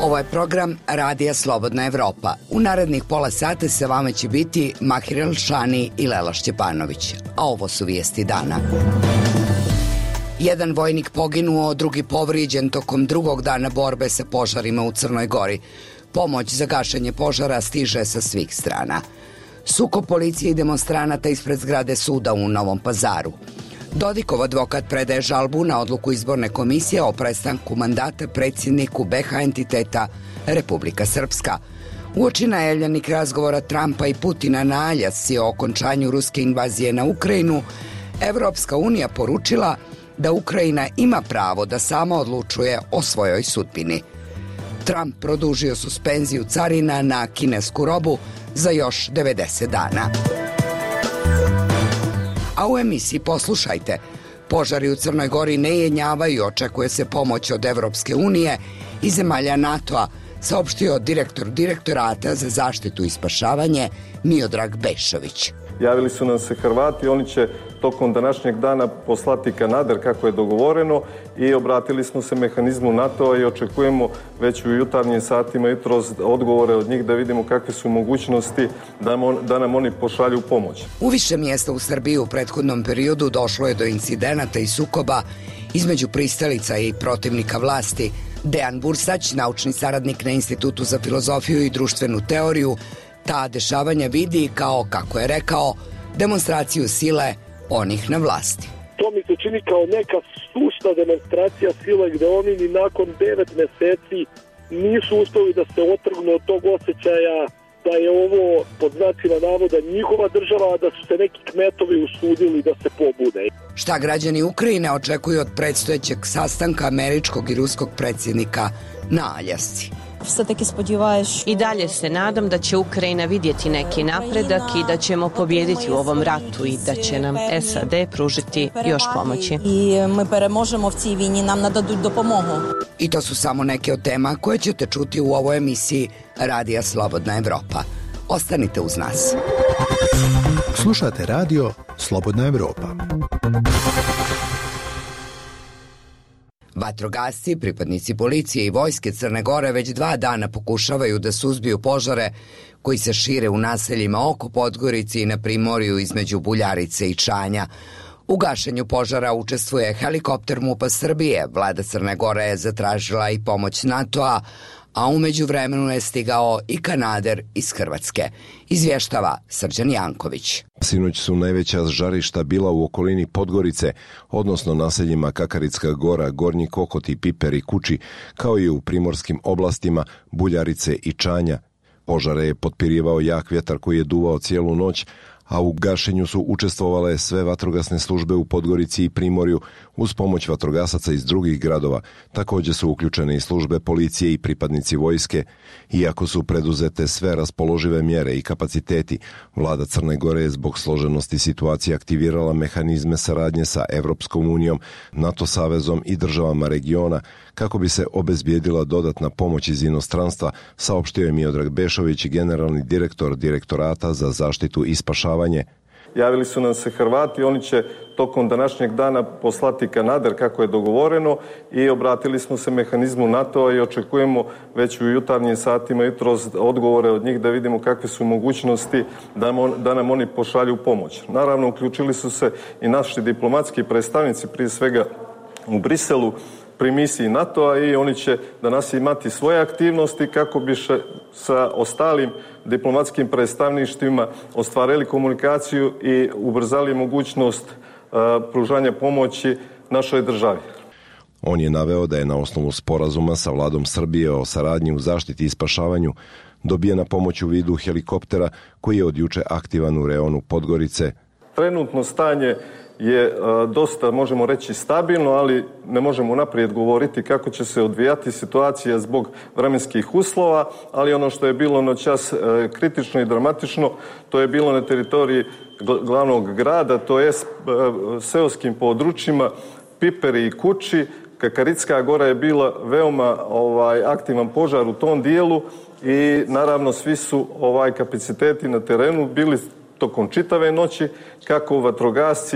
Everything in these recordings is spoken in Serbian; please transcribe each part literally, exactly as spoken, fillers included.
Ovo je program Radija Slobodna Evropa. U narednih pola sata sa vama će biti Mahir Elšani i Lela Šćepanović. A ovo su vijesti dana. Jedan vojnik poginuo, drugi povrijeđen tokom drugog dana borbe sa požarima u Crnoj Gori. Pomoć za gašenje požara stiže sa svih strana. Sukob policije i demonstranata ispred zgrade suda u Novom Pazaru. Dodikov advokat predaje žalbu na odluku izborne komisije o prestanku mandata predsjedniku be ha entiteta Republika Srpska. Uoči najavljenih razgovora Trumpa i Putina na Aljasci o okončanju ruske invazije na Ukrajinu, Evropska unija poručila da Ukrajina ima pravo da sama odlučuje o svojoj sudbini. Trump produžio suspenziju carina na kinesku robu za još devedeset dana. A u emisiji poslušajte, požari u Crnoj Gori ne jenjavaju, očekuje se pomoć od Evropske unije i zemalja NATO-a, saopštio direktor direktorata za zaštitu i spašavanje Miodrag Bešović. Javili su nam se Hrvati, oni će tokom današnjeg dana poslati kanader kako je dogovoreno i obratili smo se mehanizmu NATO-a i očekujemo već u jutarnjim satima jutros odgovore od njih da vidimo kakve su mogućnosti da, on, da nam oni pošalju pomoć. U više mjesta u Srbiji u prethodnom periodu došlo je do incidenata i sukoba između pristalica i protivnika vlasti. Dejan Bursać, naučni saradnik na Institutu za filozofiju i društvenu teoriju, ta dešavanja vidi kao, kako je rekao, demonstraciju sile onih na vlasti. To mi se čini kao neka sušta demonstracija sile gde oni ni nakon devet meseci nisu uspeli da se otrgnu od tog osjećaja da je ovo pod znacima navoda njihova država, a da su se neki kmetovi usudili da se pobude. Šta građani Ukrajine očekuju od predstojećeg sastanka američkog i ruskog predsjednika na Aljasci? I dalje se nadam da će Ukrajina vidjeti neki napredak i da ćemo pobijediti u ovom ratu i da će nam es a de pružiti još pomoći. I to su samo neke od tema koje ćete čuti u ovoj emisiji Radija Slobodna Evropa. Ostanite uz nas. Slušate radio Slobodna Evropa. Vatrogasci, pripadnici policije i vojske Crne Gore već dva dana pokušavaju da suzbiju požare koji se šire u naseljima oko Podgorice i na primorju između Buljarice i Čanja. U gašenju požara učestvuje helikopter MUP-a Srbije. Vlada Crne Gore je zatražila i pomoć NATO-a, a u međuvremenu je stigao i kanader iz Hrvatske. Izvještava Srđan Janković. Sinoć su najveća žarišta bila u okolini Podgorice, odnosno naseljima Kakaricka Gora, Gornji Kokoti, Piper i Kuči, kao i u primorskim oblastima Buljarice i Čanja. Požare je potpirivao jak vjetar koji je duvao cijelu noć, a u gašenju su učestvovale sve vatrogasne službe u Podgorici i Primorju uz pomoć vatrogasaca iz drugih gradova. Također su uključene i službe policije i pripadnici vojske. Iako su preduzete sve raspoložive mjere i kapaciteti, vlada Crne Gore je zbog složenosti situacije aktivirala mehanizme saradnje sa Evropskom unijom, NATO savezom i državama regiona kako bi se obezbijedila dodatna pomoć iz inostranstva, saopštio je Miodrag Bešović, generalni direktor direktorata za zaštitu i spašavanje. Javili su nam se Hrvati, oni će tokom današnjeg dana poslati kanader kako je dogovoreno i obratili smo se mehanizmu NATO-a i očekujemo već u jutarnjim satima jutros odgovore od njih da vidimo kakve su mogućnosti da, on, da nam oni pošalju pomoć. Naravno, uključili su se i naši diplomatski predstavnici, prije svega u Briselu, pri misiji NATO-a i oni će danas imati svoje aktivnosti kako bi še, sa ostalim diplomatskim predstavništvima ostvarili komunikaciju i ubrzali mogućnost uh, pružanja pomoći našoj državi. On je naveo da je na osnovu sporazuma sa vladom Srbije o saradnji u zaštiti i spašavanju dobijena pomoć u vidu helikoptera koji je od juče aktivan u reonu Podgorice. Trenutno stanje je dosta, možemo reći, stabilno, ali ne možemo naprijed govoriti kako će se odvijati situacija zbog vremenskih uslova, ali ono što je bilo noćas kritično i dramatično, to je bilo na teritoriji glavnog grada, to je seoskim područjima Piperi i Kuči. Kakaricka Gora je bila veoma ovaj, aktivan požar u tom dijelu i naravno svi su ovaj kapaciteti na terenu bili tokom čitave noći, kako vatrogasci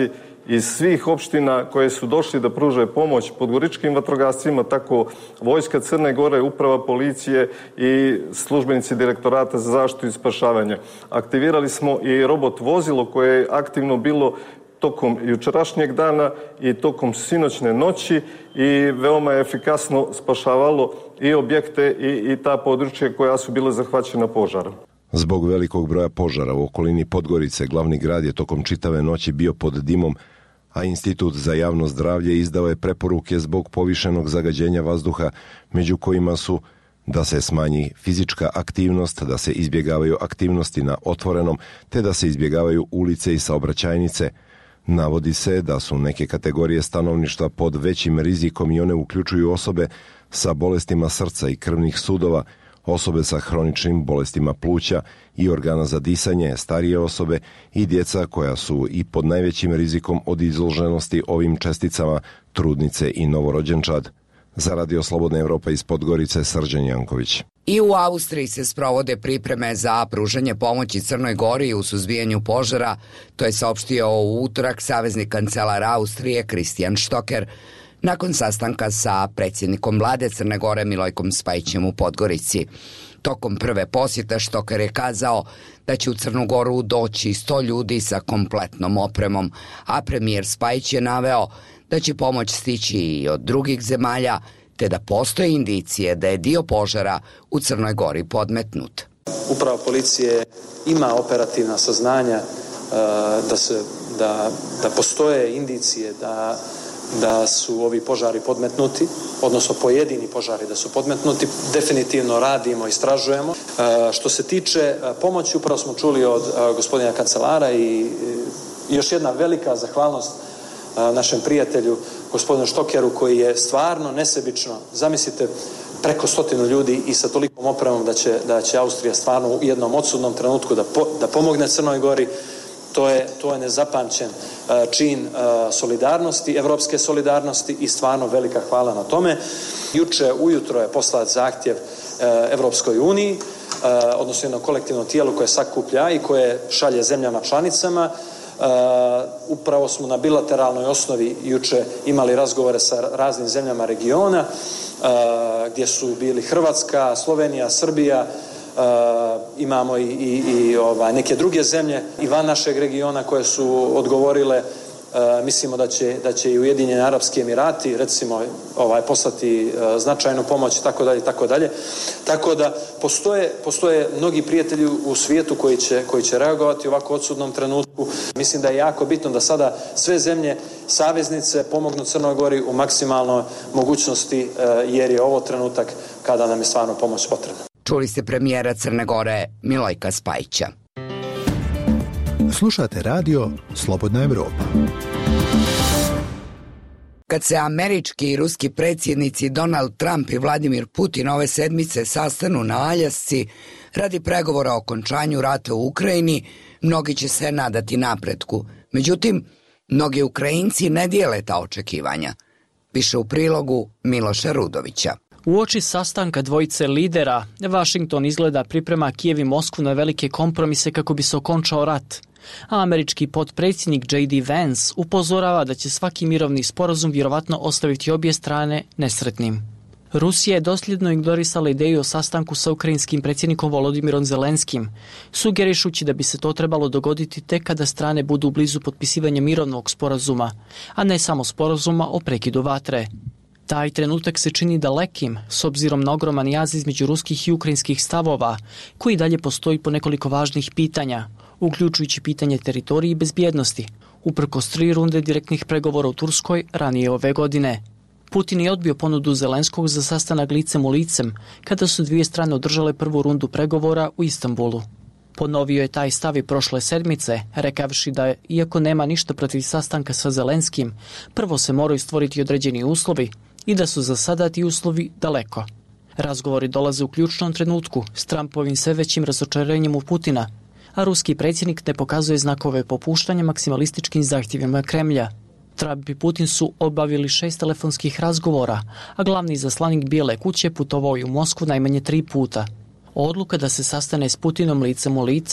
iz svih opština koje su došli da pruže pomoć podgoričkim vatrogascima, tako Vojska Crne Gore, Uprava policije i službenici Direktorata za zaštitu i spašavanje. Aktivirali smo i robot vozilo koje je aktivno bilo tokom jučerašnjeg dana i tokom sinoćne noći i veoma je efikasno spašavalo i objekte i, i ta područja koja su bile zahvaćena požarom. Zbog velikog broja požara u okolini Podgorice, glavni grad je tokom čitave noći bio pod dimom, a Institut za javno zdravlje izdao je preporuke zbog povišenog zagađenja vazduha, među kojima su da se smanji fizička aktivnost, da se izbjegavaju aktivnosti na otvorenom, te da se izbjegavaju ulice i saobraćajnice. Navodi se da su neke kategorije stanovništva pod većim rizikom i one uključuju osobe sa bolestima srca i krvnih sudova, osobe sa hroničnim bolestima pluća i organa za disanje, starije osobe i djeca koja su i pod najvećim rizikom od izloženosti ovim česticama, trudnice i novorođenčad. Za Radio Slobodna Evropa iz Podgorice, Srđan Janković. I u Austriji se sprovode pripreme za pružanje pomoći Crnoj Gori u suzbijanju požara, to je saopštio u utorak savezni kancelar Austrije Kristijan Štoker nakon sastanka sa predsjednikom vlade Crne Gore Milojkom Spajićem u Podgorici. Tokom prve posjete Štoker je kazao da će u Crnu Goru doći sto ljudi sa kompletnom opremom, a premijer Spajić je naveo da će pomoć stići i od drugih zemalja, te da postoje indicije da je dio požara u Crnoj Gori podmetnut. Uprava policije ima operativna saznanja da, se, da, da postoje indicije da, da su ovi požari podmetnuti, odnosno pojedini požari da su podmetnuti. Definitivno radimo, istražujemo. Što se tiče pomoći, upravo smo čuli od gospodina kancelara i još jedna velika zahvalnost našem prijatelju, gospodinu Štokeru, koji je stvarno nesebično, zamislite, preko stotinu ljudi i sa tolikom opremom da će, da će Austrija stvarno u jednom odsudnom trenutku da, po, da pomogne Crnoj Gori. To je, to je nezapamćen čin solidarnosti, evropske solidarnosti i stvarno velika hvala na tome. Juče ujutro je poslat zahtjev Evropskoj uniji, odnosno jednom kolektivnom tijelu koje sakuplja i koje šalje zemljama članicama. Uh, upravo smo na bilateralnoj osnovi juče imali razgovore sa raznim zemljama regiona uh, gdje su bili Hrvatska, Slovenija, Srbija, uh, imamo i, i, i ovaj, neke druge zemlje i van našeg regiona koje su odgovorile. Uh, mislimo da će, da će i Ujedinjeni Arapski Emirati recimo ovaj, poslati uh, značajnu pomoć i tako dalje, tako dalje. Tako da postoje, postoje mnogi prijatelji u svijetu koji će, koji će reagovati u ovako odsudnom trenutku. Mislim da je jako bitno da sada sve zemlje saveznice pomognu Crnoj Gori u maksimalnoj mogućnosti uh, jer je ovo trenutak kada nam je stvarno pomoć potrebna. Čuli ste premijera Crne Gore Milojka Spajića. Slušate radio Slobodna Evropa. Kad se američki i ruski predsjednici Donald Trump i Vladimir Putin ove sedmice sastanu na Aljasci radi pregovora o okončanju rata u Ukrajini, mnogi će se nadati napretku. Međutim, mnogi Ukrajinci ne dijele ta očekivanja. Piše u prilogu Miloša Rudovića. Uoči sastanka dvojice lidera, Washington izgleda priprema Kijev i Moskvu na velike kompromise kako bi se okončao rat. A američki potpredsjednik J D Vance upozorava da će svaki mirovni sporazum vjerovatno ostaviti obje strane nesretnim. Rusija je dosljedno ignorisala ideju o sastanku sa ukrajinskim predsjednikom Volodimirom Zelenskim, sugerišući da bi se to trebalo dogoditi tek kada strane budu blizu potpisivanja mirovnog sporazuma, a ne samo sporazuma o prekidu vatre. Taj trenutak se čini dalekim, s obzirom na ogroman jaz između ruskih i ukrajinskih stavova, koji dalje postoji po nekoliko važnih pitanja, uključujući pitanje teritorije i bezbjednosti, uprkos tri runde direktnih pregovora u Turskoj ranije ove godine. Putin je odbio ponudu Zelenskog za sastanak licem u licem, kada su dvije strane održale prvu rundu pregovora u Istanbulu. Ponovio je taj stav i prošle sedmice, rekavši da, iako nema ništa protiv sastanka sa Zelenskim, prvo se moraju stvoriti određeni uslovi i da su za sada ti uslovi daleko. Razgovori dolaze u ključnom trenutku s Trumpovim sve većim razočarenjem u Putina, a ruski predsjednik ne pokazuje znakove popuštanja maksimalističkim zahtjevima Kremlja. Trump i Putin su obavili šest telefonskih razgovora, a glavni izaslanik Bijele kuće putovao je u Moskvu najmanje tri puta. Odluka da se sastane s Putinom licem u lice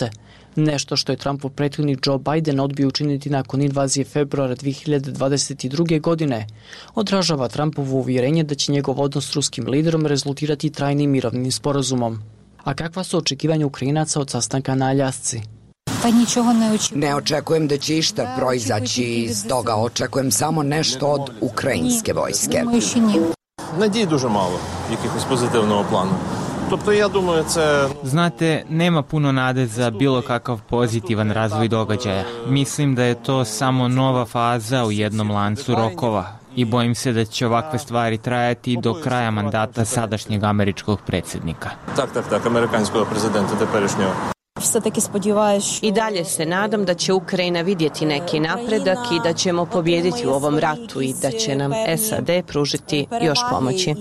Nešto što je Trumpov prethodnik Joe Biden odbio učiniti nakon invazije februara dve hiljade dvadeset druge. godine, odražava Trumpovo uvjerenje da će njegov odnos s ruskim liderom rezultirati trajnim mirovnim sporazumom. A kakva su očekivanja Ukrajinaca od sastanka na Aljasci? Ne očekujem da će išta proizaći iz toga, očekujem samo nešto od ukrajinske vojske. Надій дуже мало, якихось позитивного плану. Тобто, я думаю, це... Znate, nema puno nade za bilo kakav pozitivan razvoj događaja. Mislim da je to samo nova faza u jednom lancu rokova i bojim se da će ovakve stvari trajati do kraja mandata sadašnjeg američkog predsjednika. Так, так, так, американського президента теперішнього. I dalje se nadam da će Ukrajina vidjeti neki napredak i da ćemo pobijediti u ovom ratu i da će nam S A D pružiti još pomoći.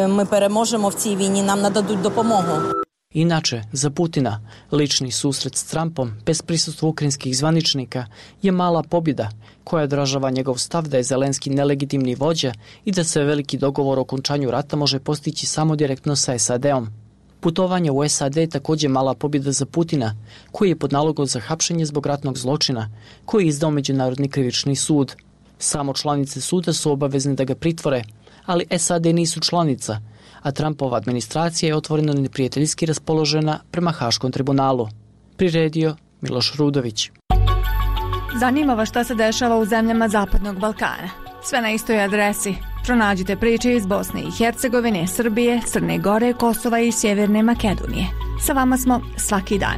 Inače, za Putina, lični susret s Trumpom bez prisustva ukrajinskih zvaničnika je mala pobjeda koja odražava njegov stav da je Zelenski nelegitimni vođa i da se veliki dogovor o okončanju rata može postići samo direktno sa S A D-om. Putovanje u S A D je također mala pobjeda za Putina, koji je pod nalogom za hapšenje zbog ratnog zločina, koji je izdao Međunarodni krivični sud. Samo članice suda su obavezne da ga pritvore, ali S A D nisu članica, a Trumpova administracija je otvoreno neprijateljski raspoložena prema Haškom tribunalu. Priredio Miloš Rudović. Zanima vas šta se dešava u zemljama Zapadnog Balkana. Sve na istoj adresi. Pronađite priče iz Bosne i Hercegovine, Srbije, Crne Gore, Kosova i Sjeverne Makedonije. Sa vama smo svaki dan.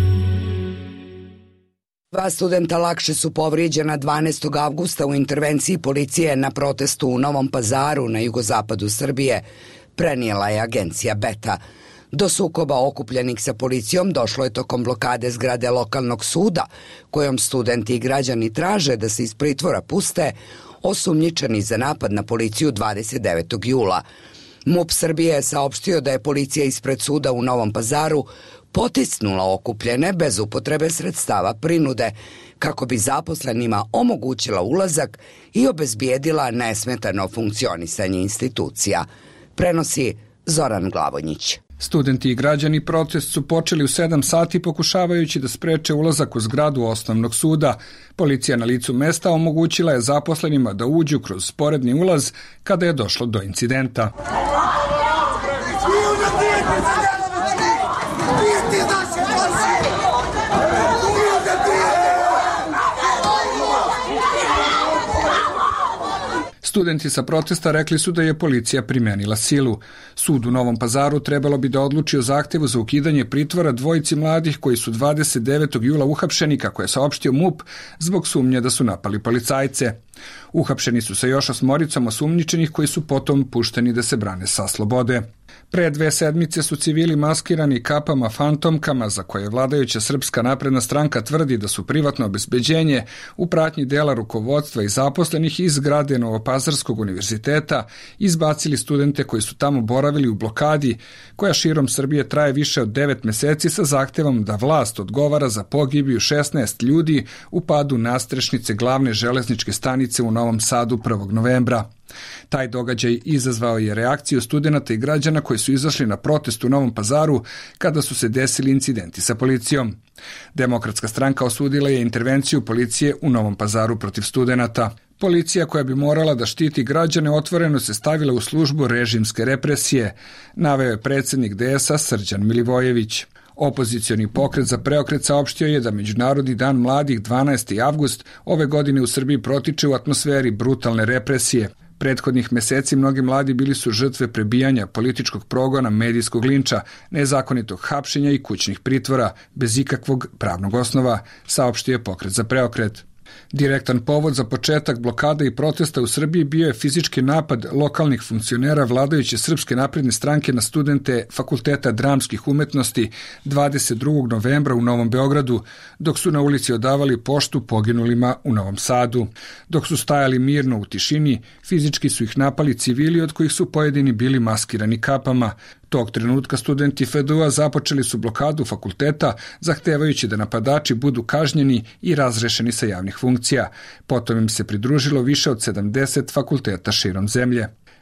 Dva studenta lakše su povrijeđena dvanaestog avgusta u intervenciji policije na protestu u Novom Pazaru na jugozapadu Srbije, prenijela je agencija Beta. Do sukoba okupljenih sa policijom došlo je tokom blokade zgrade lokalnog suda, kojom studenti i građani traže da se iz pritvora puste osumnjičeni za napad na policiju dvadeset devetog jula. MUP Srbije je saopštio da je policija ispred suda u Novom Pazaru potisnula okupljene bez upotrebe sredstava prinude, kako bi zaposlenima omogućila ulazak i obezbijedila nesmetano funkcionisanje institucija. Prenosi Zoran Glavonjić. Studenti i građani protest su počeli u sedam sati pokušavajući da spreče ulazak u zgradu osnovnog suda. Policija na licu mesta omogućila je zaposlenima da uđu kroz sporedni ulaz kada je došlo do incidenta. Studenti sa protesta rekli su da je policija primenila silu. Sud u Novom Pazaru trebalo bi da odluči o zahtevu za ukidanje pritvora dvojici mladih koji su dvadeset devetog jula uhapšeni, kako je saopštio MUP, zbog sumnje da su napali policajce. Uhapšeni su sa još osmoricom osumnjičenih koji su potom pušteni da se brane sa slobode. Pre dve sedmice su civili maskirani kapama fantomkama, za koje vladajuća Srpska napredna stranka tvrdi da su privatno obezbeđenje, u pratnji dela rukovodstva i zaposlenih iz zgrade Novopazarskog univerziteta, izbacili studente koji su tamo boravili u blokadi, koja širom Srbije traje više od devet meseci, sa zahtevom da vlast odgovara za pogibiju šesnaest ljudi u padu nastrešnice glavne železničke stanice u Novom Sadu prvog novembra. Taj događaj izazvao je reakciju studenata i građana koji su izašli na protest u Novom Pazaru kada su se desili incidenti sa policijom. Demokratska stranka osudila je intervenciju policije u Novom Pazaru protiv studenata. Policija, koja bi morala da štiti građane, otvoreno se stavila u službu režimske represije, naveo je predsjednik D S A Srđan Milivojević. Opozicioni pokret za preokret saopštio je da Međunarodni dan mladih dvanaesti avgust ove godine u Srbiji protiče u atmosferi brutalne represije. Prethodnih meseci mnogi mladi bili su žrtve prebijanja, političkog progona, medijskog linča, nezakonitog hapšenja i kućnih pritvora, bez ikakvog pravnog osnova, saopštio je pokret za preokret. Direktan povod za početak blokada i protesta u Srbiji bio je fizički napad lokalnih funkcionera vladajuće Srpske napredne stranke na studente Fakulteta dramskih umetnosti dvadeset drugog novembra u Novom Beogradu, dok su na ulici odavali poštu poginulima u Novom Sadu. Dok su stajali mirno u tišini, fizički su ih napali civili, od kojih su pojedini bili maskirani kapama. Tog trenutka studenti F D U-a započeli su blokadu fakulteta, zahtevajući da napadači budu kažnjeni i razrešeni sa javnih funkcija. Potom im se pridružilo više od sedamdeset fakulteta širom zemlje.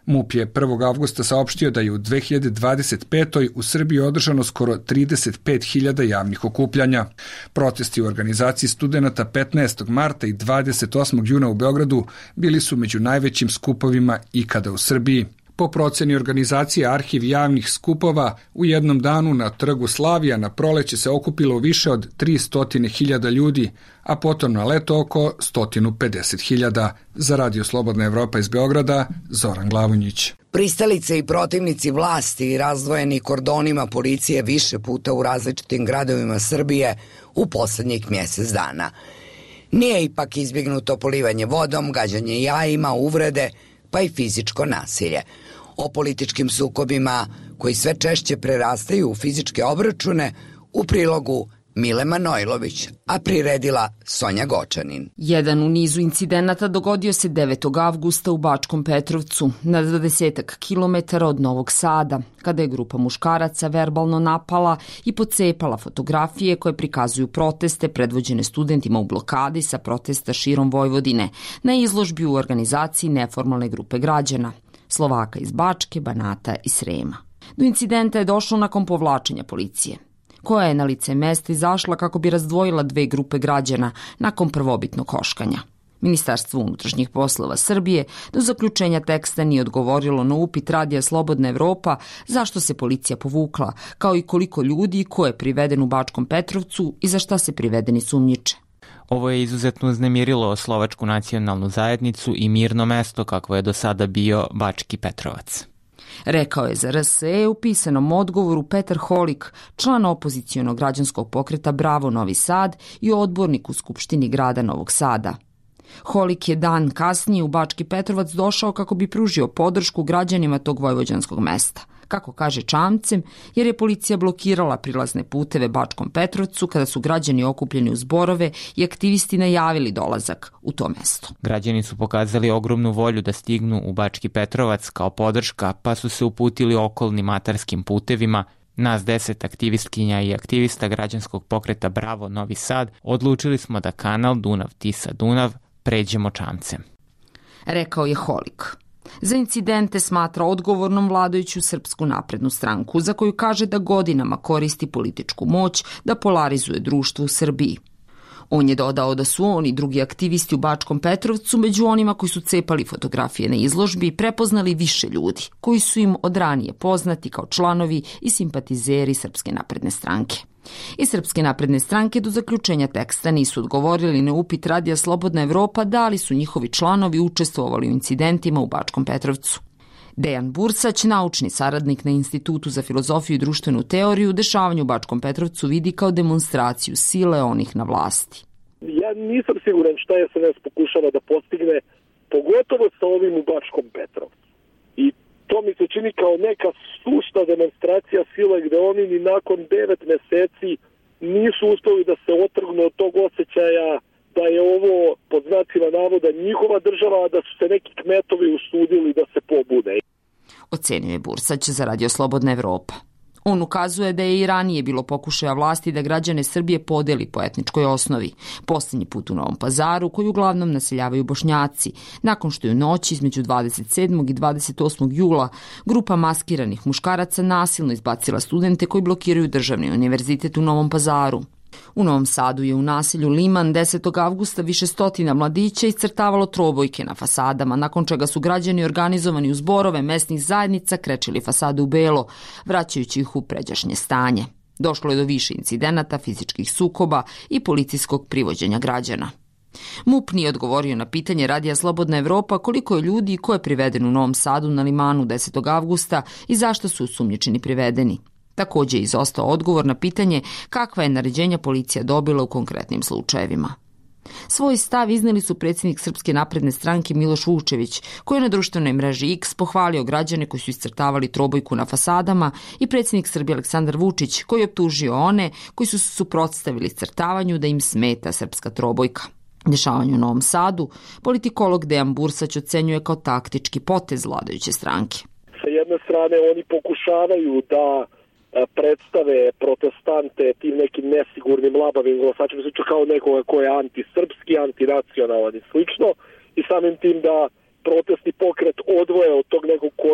MUP je prvog avgusta saopštio da je u dve hiljade dvadeset petoj. u Srbiji održano skoro trideset pet hiljada javnih okupljanja. Protesti u organizaciji studenata petnaestog marta i dvadeset osmog juna u Beogradu bili su među najvećim skupovima ikada u Srbiji. Po proceni organizacije Arhiv javnih skupova, u jednom danu na Trgu Slavija na proleće se okupilo više od tristo hiljada ljudi, a potom na leto oko sto pedeset hiljada. Za Radio Slobodna Evropa iz Beograda, Zoran Glavonjić. Pristalice i protivnici vlasti i razdvojeni kordonima policije više puta u različitim gradovima Srbije u poslednjih mjesec dana. Nije ipak izbjegnuto polivanje vodom, gađanje jajima, uvrede, pa i fizičko nasilje. O političkim sukobima koji sve češće prerastaju u fizičke obračune u prilogu Mile Manojlović, a priredila Sonja Gočanin. Jedan u nizu incidenata dogodio se devetog avgusta u Bačkom Petrovcu, na dvadesetak kilometara od Novog Sada, kada je grupa muškaraca verbalno napala i pocepala fotografije koje prikazuju proteste predvođene studentima u blokadi sa protesta širom Vojvodine na izložbi u organizaciji neformalne grupe građana, Slovaka iz Bačke, Banata i Srema. Do incidenta je došlo nakon povlačenja policije, koja je na lice mesta izašla kako bi razdvojila dve grupe građana nakon prvobitnog koškanja. Ministarstvo unutrašnjih poslova Srbije do zaključenja teksta nije odgovorilo na upit Radija Slobodna Evropa zašto se policija povukla, kao i koliko ljudi ko je priveden u Bačkom Petrovcu i za šta se privedeni sumnjiče. Ovo je izuzetno uznemirilo slovačku nacionalnu zajednicu i mirno mesto kakvo je do sada bio Bački Petrovac. Rekao je za R S E u pisanom odgovoru Petar Holik, član opozicionog građanskog pokreta Bravo Novi Sad i odbornik u Skupštini grada Novog Sada. Holik je dan kasnije u Bački Petrovac došao kako bi pružio podršku građanima tog vojvođanskog mesta, kako kaže čamcem, jer je policija blokirala prilazne puteve Bačkom Petrovcu kada su građani okupljeni u zborove i aktivisti najavili dolazak u to mesto. Građani su pokazali ogromnu volju da stignu u Bački Petrovac kao podrška, pa su se uputili okolnim atarskim putevima. Nas deset aktivistkinja i aktivista građanskog pokreta Bravo Novi Sad odlučili smo da kanal Dunav-Tisa-Dunav pređemo čamcem. Rekao je Holik. Za incidente smatra odgovornom vladajuću Srpsku naprednu stranku, za koju kaže da godinama koristi političku moć da polarizuje društvo u Srbiji. On je dodao da su oni i drugi aktivisti u Bačkom Petrovcu među onima koji su cepali fotografije na izložbi i prepoznali više ljudi, koji su im od ranije poznati kao članovi i simpatizeri Srpske napredne stranke. I Srpske napredne stranke do zaključenja teksta nisu odgovorili na upit Radija Slobodna Evropa da li su njihovi članovi učestvovali u incidentima u Bačkom Petrovcu. Dejan Bursać, naučni saradnik na Institutu za filozofiju i društvenu teoriju, dešavanje u Bačkom Petrovcu vidi kao demonstraciju sile onih na vlasti. Ja nisam siguran šta je S N S pokušava da postigne, pogotovo sa ovim u Bačkom Petrovcu. I to mi se čini kao neka sušta demonstracija sile gde oni ni nakon devet meseci nisu uspeli da se otrgnu od tog osjećaja da je ovo pod znacima navoda njihova država, a da su se neki kmetovi usudili da se pobude. Ocenio je Bursać za Radio Slobodna Evropa. On ukazuje da je i ranije bilo pokušaja vlasti da građane Srbije podeli po etničkoj osnovi. Poslednji put u Novom Pazaru, koji uglavnom naseljavaju Bošnjaci, nakon što je u noći između dvadeset sedmog i dvadeset osmog jula grupa maskiranih muškaraca nasilno izbacila studente koji blokiraju Državni univerzitet u Novom Pazaru. U Novom Sadu je u naselju Liman desetog avgusta više stotina mladića iscrtavalo trobojke na fasadama, nakon čega su građani organizovani u zborove mesnih zajednica krečili fasade u belo, vraćajući ih u pređašnje stanje. Došlo je do više incidenata, fizičkih sukoba i policijskog privođenja građana. MUP nije odgovorio na pitanje Radija Slobodna Evropa koliko je ljudi i ko je priveden u Novom Sadu na Limanu desetog avgusta i zašto su osumnjičeni privedeni. Također je izostao odgovor na pitanje kakva je naređenja policija dobila u konkretnim slučajevima. Svoj stav izneli su predsjednik Srpske napredne stranke Miloš Vučević, koji je na društvenoj mreži X pohvalio građane koji su iscrtavali trobojku na fasadama, i predsjednik Srbije Aleksandar Vučić, koji je optužio one koji su se suprotstavili iscrtavanju da im smeta srpska trobojka. Dešavanje u Novom Sadu politikolog Dejan Bursać ocenjuje kao taktički potez vladajuće stranke. Sa jedne strane oni pokušavaju da predstave protestante tim nekim nesigurnim, labavim glasačima, slično kao nekoga ko je antisrpski, antinacionalan i slično, i samim tim da protestni pokret odvoje od tog nekog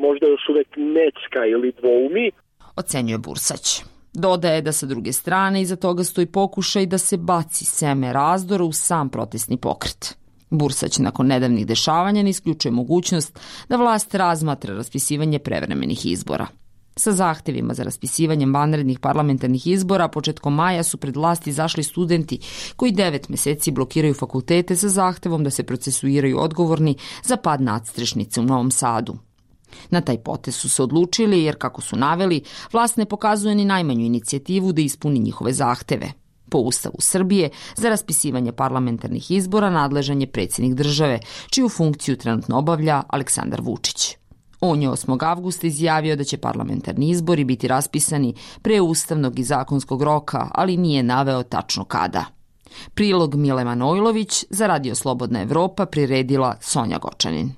možda još uvek necka ili dvoumi. Ocenjuje Bursać. Dodaje da sa druge strane iza toga stoji pokušaj da se baci seme razdora u sam protestni pokret. Bursać nakon nedavnih dešavanja ne isključuje mogućnost da vlast razmatra raspisivanje prevremenih izbora. Sa zahtevima za raspisivanjem vanrednih parlamentarnih izbora početkom maja su pred vlast izašli studenti koji devet meseci blokiraju fakultete sa zahtevom da se procesuiraju odgovorni za pad nadstrešnice u Novom Sadu. Na taj potez su se odlučili jer, kako su naveli, vlast ne pokazuje ni najmanju inicijativu da ispuni njihove zahteve. Po Ustavu Srbije, za raspisivanje parlamentarnih izbora nadležan je predsjednik države, čiju funkciju trenutno obavlja Aleksandar Vučić. On je osmog avgusta izjavio da će parlamentarni izbori biti raspisani pre ustavnog i zakonskog roka, ali nije naveo tačno kada. Prilog Mile Manojlović za Radio Slobodna Evropa priredila Sonja Gočanin.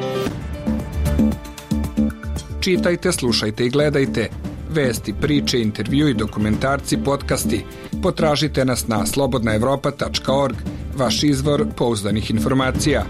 Čitajte, slušajte i gledajte. Vesti, priče, intervju i dokumentarci, podcasti. Potražite nas na slobodna evropa tačka org, vaš izvor pouzdanih informacija.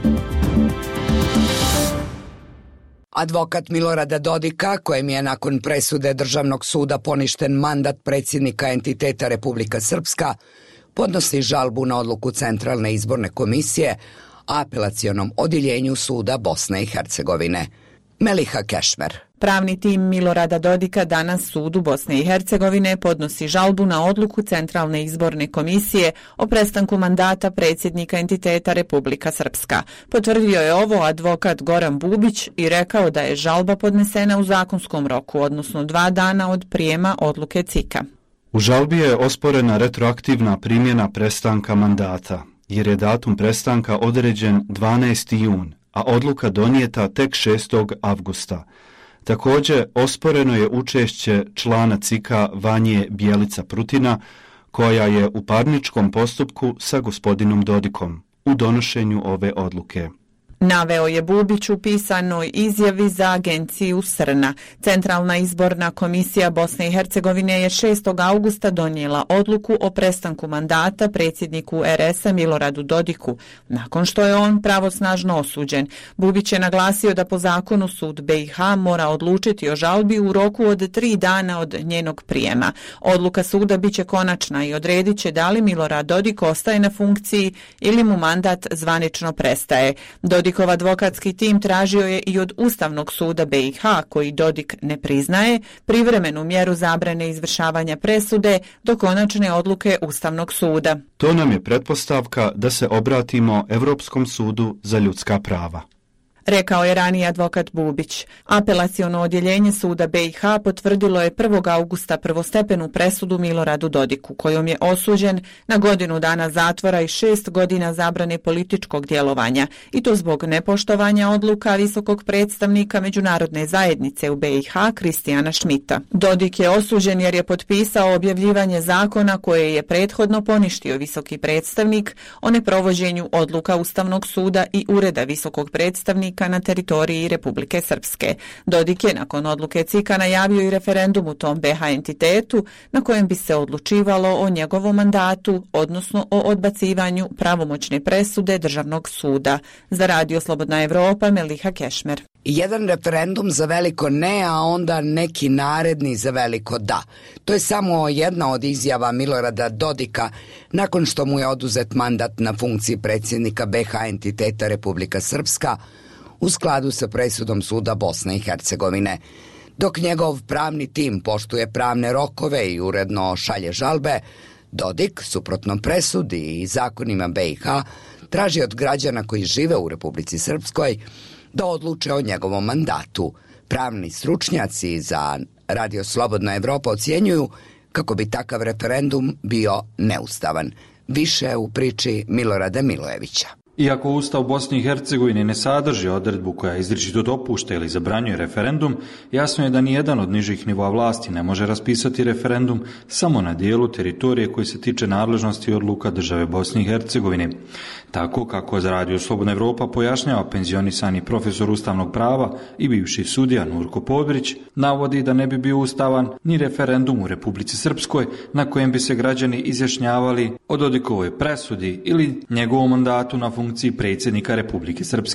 Advokat Milorada Dodika, kojem je nakon presude Državnog suda poništen mandat predsjednika entiteta Republika Srpska, podnosi žalbu na odluku Centralne izborne komisije, apelacionom odjeljenju suda Bosne i Hercegovine. Meliha Kešmer. Pravni tim Milorada Dodika danas sudu Bosne i Hercegovine podnosi žalbu na odluku Centralne izborne komisije o prestanku mandata predsjednika entiteta Republika Srpska. Potvrdio je ovo advokat Goran Bubić i rekao da je žalba podnesena u zakonskom roku, odnosno dva dana od prijema odluke C I K-a. U žalbi je osporena retroaktivna primjena prestanka mandata, jer je datum prestanka određen dvanaesti jun, a odluka donijeta tek šestog avgusta. Također, osporeno je učešće člana C I K-a Vanje Bjelica Prutina, koja je u parničkom postupku sa gospodinom Dodikom u donošenju ove odluke. Naveo je Bubić u pisanoj izjavi za agenciju Srna. Centralna izborna komisija Bosne i Hercegovine je šestog avgusta donijela odluku o prestanku mandata predsjedniku R S-a Miloradu Dodiku, nakon što je on pravosnažno osuđen. Bubić je naglasio da po zakonu sud B i H mora odlučiti o žalbi u roku od tri dana od njenog prijema. Odluka suda biće konačna i odredit će da li Milorad Dodik ostaje na funkciji ili mu mandat zvanično prestaje. Dodik Dodikov advokatski tim tražio je i od Ustavnog suda B i H, koji Dodik ne priznaje, privremenu mjeru zabrane izvršavanja presude do konačne odluke Ustavnog suda. To nam je pretpostavka da se obratimo Evropskom sudu za ljudska prava, rekao je raniji advokat Bubić. Apelaciono odjeljenje suda B i H potvrdilo je prvog avgusta prvostepenu presudu Miloradu Dodiku, kojom je osuđen na godinu dana zatvora i šest godina zabrane političkog djelovanja, i to zbog nepoštovanja odluka visokog predstavnika međunarodne zajednice u B i H Kristijana Šmita. Dodik je osuđen jer je potpisao objavljivanje zakona koje je prethodno poništio visoki predstavnik o neprovođenju odluka Ustavnog suda i Ureda visokog predstavnika na teritoriji Republike Srpske. Dodik je nakon odluke C I K-a najavio i referendum u tom B H entitetu na kojem bi se odlučivalo o njegovom mandatu, odnosno o odbacivanju pravomoćne presude Državnog suda. Za Radio Slobodna Evropa, Meliha Kešmer. Jedan referendum za veliko ne, a onda neki naredni za veliko da. To je samo jedna od izjava Milorada Dodika nakon što mu je oduzet mandat na funkciji predsjednika B H entiteta Republika Srpska u skladu sa presudom suda Bosne i Hercegovine. Dok njegov pravni tim poštuje pravne rokove i uredno šalje žalbe, Dodik, suprotno presudi i zakonima B i H, traži od građana koji žive u Republici Srpskoj da odluče o njegovom mandatu. Pravni stručnjaci za Radio Slobodna Evropa ocjenjuju kako bi takav referendum bio neustavan. Više u priči Milorada Milojevića. Iako Ustav Bosne i Hercegovine ne sadrži odredbu koja izričito dopušta ili zabranjuje referendum, jasno je da nijedan od nižih nivoa vlasti ne može raspisati referendum samo na dijelu teritorije koji se tiče nadležnosti odluka države Bosne i Hercegovine. Tako kako za Radio Slobodna Evropa pojašnjava penzionisani profesor ustavnog prava i bivši sudija Nurko Podbrić, navodi da ne bi bio ustavan ni referendum u Republici Srpskoj na kojem bi se građani izjašnjavali o Dodikovoj presudi ili njegovom mandatu na funkciji predsjednika Republike Srpske.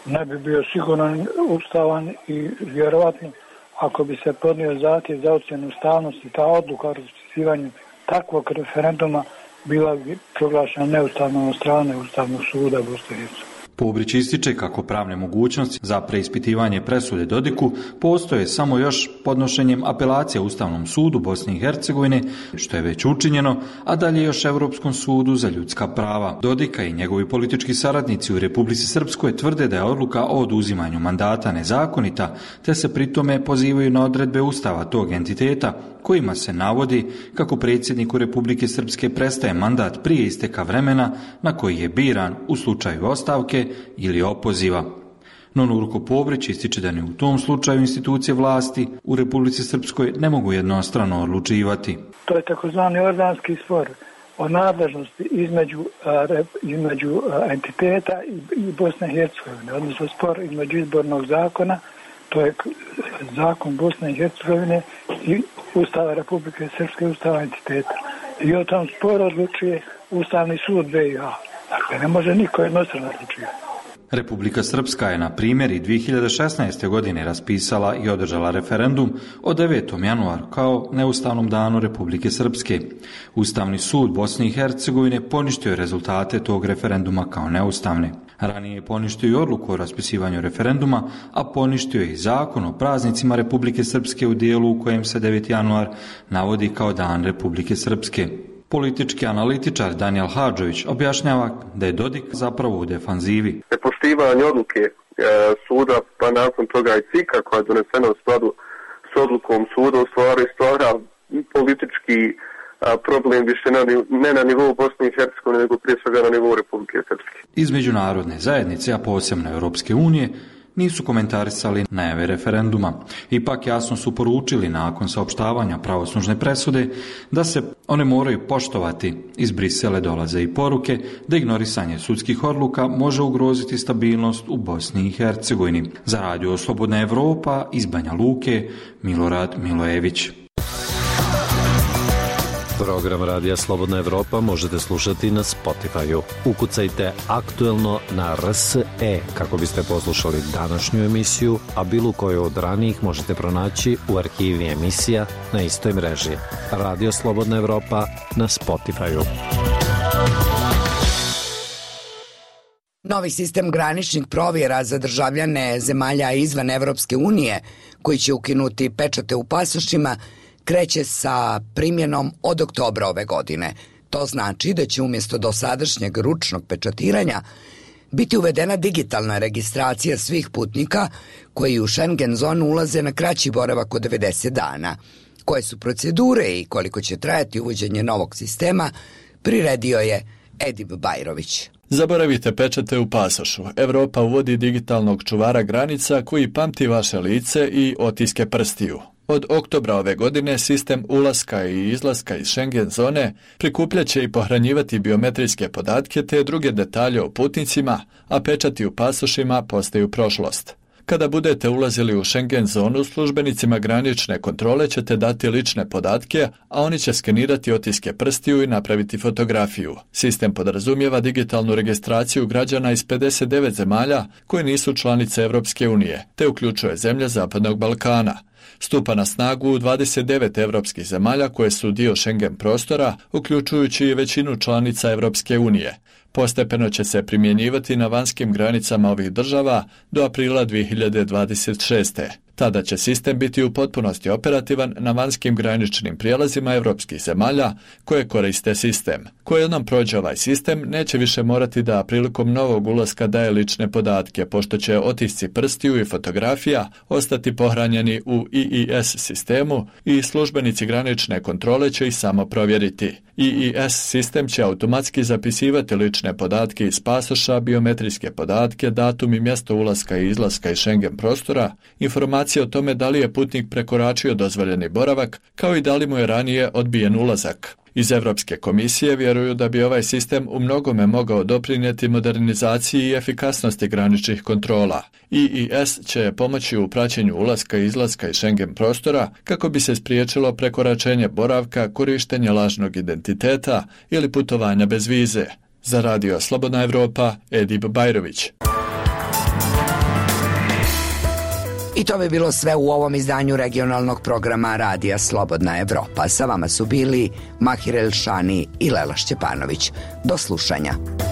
ne bi bio sigurno ustavan i vjerovatno ako bi se podnio zahtjev za ocjenu ustavnosti, ta odluka o raspisivanju takvog referenduma bila bi proglašena neustavnom od strane Ustavnog suda Bosne i Hercegovine. Pobrić ističe kako pravne mogućnosti za preispitivanje presude Dodiku postoje samo još podnošenjem apelacije Ustavnom sudu Bosne i Hercegovine, što je već učinjeno, a dalje još Europskom sudu za ljudska prava. Dodika i njegovi politički saradnici u Republici Srpskoj tvrde da je odluka o oduzimanju mandata nezakonita, te se pritome pozivaju na odredbe Ustava tog entiteta, kojima se navodi kako predsjedniku Republike Srpske prestaje mandat prije isteka vremena na koji je biran u slučaju ostavke ili opoziva. No Nurko Pobrić ističe da ni u tom slučaju institucije vlasti u Republici Srpskoj ne mogu jednostrano odlučivati. To je takozvani organski spor o nadležnosti između, između entiteta i Bosne i Hercegovine, odnosno spor između izbornog zakona, to je zakon Bosne i Hercegovine i Ustava Republike Srpske, Ustava entiteta. I o tom sporu odlučuje Ustavni sud B i H. Dakle, ne može niko jednostrano odlučivati. Republika Srpska je na primjer i dvije hiljade šesnaeste. godine raspisala i održala referendum o devetom januaru kao neustavnom danu Republike Srpske. Ustavni sud Bosne i Hercegovine poništio je rezultate tog referenduma kao neustavne. Ranije je poništio i odluku o raspisivanju referenduma, a poništio je i zakon o praznicima Republike Srpske u dijelu u kojem se deveti januar navodi kao dan Republike Srpske. Politički analitičar Danijel Hadžović objašnjava da je Dodik zapravo u defanzivi. Nepoštivanje odluke e, suda, pa nakon toga i C I K-a koja je donesena u skladu s odlukom suda, u stvari stvara politički a, problem više na, ne na nivou Bosne i Hercegovine, nego prije svega na nivou Republike Srpske. Iz međunarodne zajednice, a posebno Europske unije, nisu komentarisali najave referenduma. Ipak jasno su poručili nakon saopštavanja pravosnažne presude da se one moraju poštovati. Iz Brisele dolaze i poruke da ignorisanje sudskih odluka može ugroziti stabilnost u Bosni i Hercegovini. Za Radio Slobodna Evropa iz Banja Luke, Milorad Milojević. Program Radija Slobodna Evropa možete slušati na Spotify-u. Ukucajte aktuelno na R S E kako biste poslušali današnju emisiju, a bilo koju od ranijih možete pronaći u arhivi emisija na istoj mreži. Radio Slobodna Evropa na Spotify-u. Novi sistem graničnih provjera za državljane zemalja izvan Evropske unije, koji će ukinuti pečate u pasošima, kreće sa primjenom od oktobra ove godine. To znači da će umjesto dosadašnjeg ručnog pečatiranja biti uvedena digitalna registracija svih putnika koji u Schengen zonu ulaze na kraći boravak od devedeset dana. Koje su procedure i koliko će trajati uvođenje novog sistema, priredio je Edip Bajrović. Zaboravite pečate u pasošu. Evropa uvodi digitalnog čuvara granica koji pamti vaše lice i otiske prstiju. Od oktobra ove godine sistem ulaska i izlaska iz Schengen zone prikupljat će i pohranjivati biometrijske podatke te druge detalje o putnicima, a pečati u pasošima postaju prošlost. Kada budete ulazili u Schengen zonu, službenicima granične kontrole ćete dati lične podatke, a oni će skenirati otiske prstiju i napraviti fotografiju. Sistem podrazumijeva digitalnu registraciju građana iz pedeset devet zemalja koje nisu članice Evropske unije, te uključuje zemlje Zapadnog Balkana. Stupa na snagu u dvadeset devet evropskih zemalja koje su dio Schengen prostora, uključujući i većinu članica Evropske unije. Postepeno će se primjenjivati na vanjskim granicama ovih država do aprila dvije hiljade dvadeset šeste. Tada će sistem biti u potpunosti operativan na vanjskim graničnim prijelazima evropskih zemalja koje koriste sistem. Ko jednom prođe ovaj sistem, neće više morati da prilikom novog ulaska daje lične podatke, pošto će otisci prstiju i fotografija ostati pohranjeni u I I S sistemu i službenici granične kontrole će ih samo provjeriti. I I S sistem će automatski zapisivati lične podatke iz pasoša, biometrijske podatke, datum i mjesto ulaska i izlaska iz Schengen prostora, informacije o tome da li je putnik prekoračio dozvoljeni boravak, kao i da li mu je ranije odbijen ulazak. Iz Evropske komisije vjeruju da bi ovaj sistem u mnogome mogao doprinijeti modernizaciji i efikasnosti graničnih kontrola. I I S će pomoći u praćenju ulaska i izlaska iz Schengen prostora kako bi se spriječilo prekoračenje boravka, korištenje lažnog identiteta ili putovanja bez vize. Za Radio Slobodna Evropa, Edip Bajrović. I to bi bilo sve u ovom izdanju regionalnog programa Radija Slobodna Evropa. Sa vama su bili Mahir Elšani i Lela Šćepanović. Do slušanja.